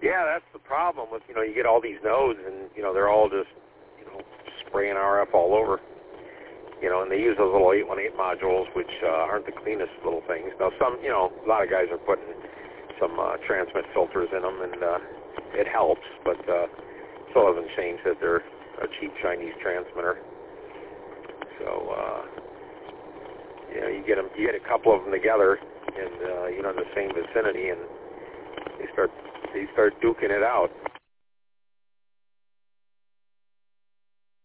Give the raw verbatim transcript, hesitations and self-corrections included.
Yeah, that's the problem with, you know, you get all these nodes and, you know, they're all just, you know, spraying R F all over. You know, and they use those little eight one eight modules, which uh, aren't the cleanest little things. Now, some, you know, a lot of guys are putting some uh, transmit filters in them, and uh, it helps, but uh, still doesn't change that they're a cheap Chinese transmitter. So, uh, you know, you get them, you get a couple of them together, and uh, you know, in the same vicinity, and they start they start duking it out.